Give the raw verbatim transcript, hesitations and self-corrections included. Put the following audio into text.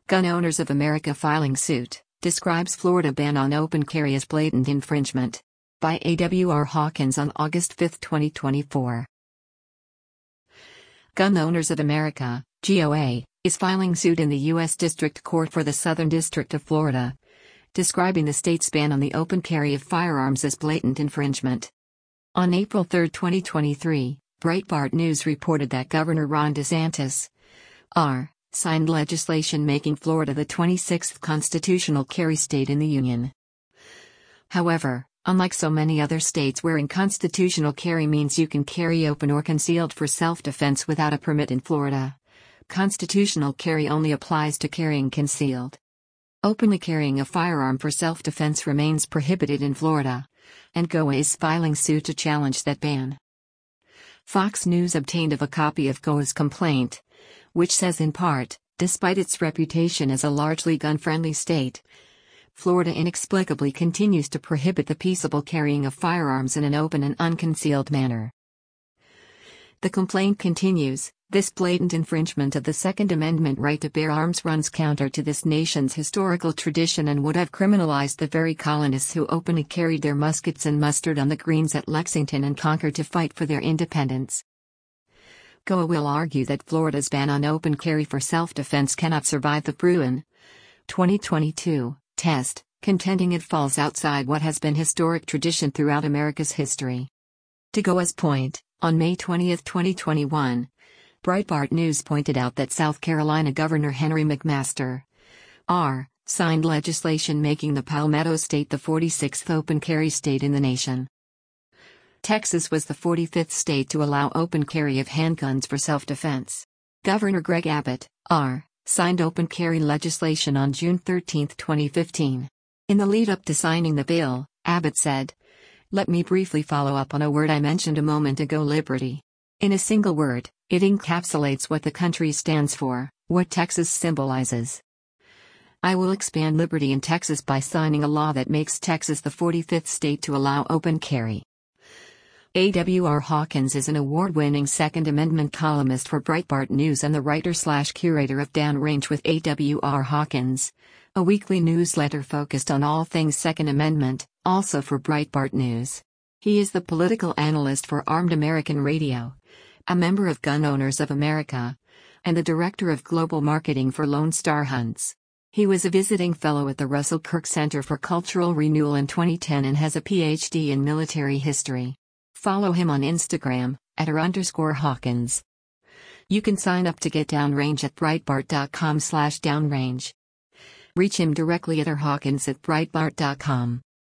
Gun Owners of America filing suit, describes Florida ban on open carry as blatant infringement. By A W R Hawkins on August fifth, twenty twenty-four. Gun Owners of America, G O A, is filing suit in the U S District Court for the Southern District of Florida, describing the state's ban on the open carry of firearms as blatant infringement. On April third, twenty twenty-three, Breitbart News reported that Governor Ron DeSantis R. signed legislation making Florida the twenty-sixth constitutional carry state in the Union. However, unlike so many other states wherein constitutional carry means you can carry open or concealed for self-defense without a permit in Florida, constitutional carry only applies to carrying concealed. Openly carrying a firearm for self-defense remains prohibited in Florida, and G O A is filing suit to challenge that ban. Fox News obtained a copy of G O A's complaint, which says in part, despite its reputation as a largely gun-friendly state, Florida inexplicably continues to prohibit the peaceable carrying of firearms in an open and unconcealed manner. The complaint continues, this blatant infringement of the Second Amendment right to bear arms runs counter to this nation's historical tradition and would have criminalized the very colonists who openly carried their muskets and mustered on the greens at Lexington and Concord to fight for their independence. G O A will argue that Florida's ban on open carry for self-defense cannot survive the Bruin twenty twenty-two test, contending it falls outside what has been historic tradition throughout America's history. To G O A's point, on May twentieth, twenty twenty-one, Breitbart News pointed out that South Carolina Governor Henry McMaster R. signed legislation making the Palmetto State the forty-sixth open carry state in the nation. Texas was the forty-fifth state to allow open carry of handguns for self-defense. Governor Greg Abbott R. signed open carry legislation on June thirteenth, twenty fifteen. In the lead-up to signing the bill, Abbott said, "Let me briefly follow up on a word I mentioned a moment ago: liberty. In a single word, it encapsulates what the country stands for, what Texas symbolizes. I will expand liberty in Texas by signing a law that makes Texas the forty-fifth state to allow open carry." A W R Hawkins is an award-winning Second Amendment columnist for Breitbart News and the writer-slash-curator of Downrange with A W R Hawkins, a weekly newsletter focused on all things Second Amendment, also for Breitbart News. He is the political analyst for Armed American Radio, a member of Gun Owners of America, and the director of global marketing for Lone Star Hunts. He was a visiting fellow at the Russell Kirk Center for Cultural Renewal in twenty ten and has a P H D in military history. Follow him on Instagram, at r underscore Hawkins. You can sign up to get Downrange at breitbart dot com slash downrange. Reach him directly at r hawkins at breitbart dot com.